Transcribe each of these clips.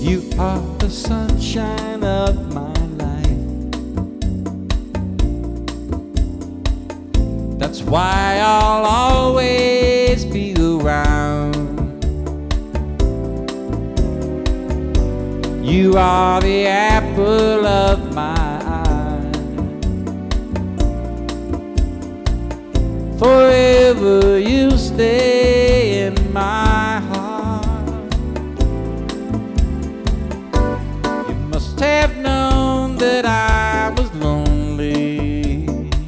You are the sunshine of my life. That's why I'll always be around. You are the apple of my eye. Forever you stay in my heart. You must have known that I was lonely,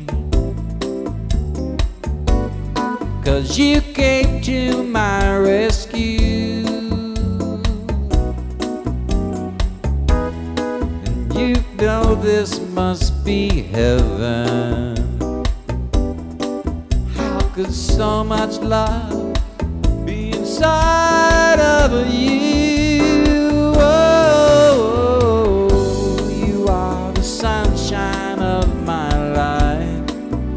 'cause you came to my rescue. And you know this must be heaven. How could so much love be inside of you? Oh, you are the sunshine of my life.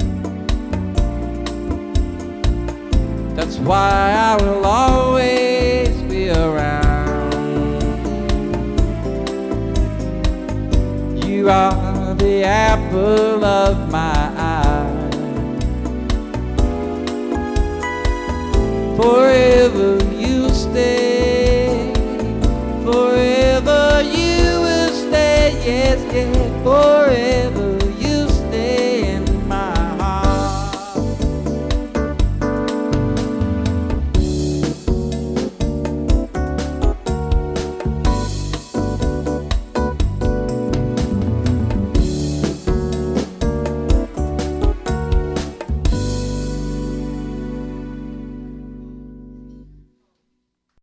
That's why I will always be around. You are the apple of my eye. Forever you stay. Forever you will stay. Yes, yes, forever.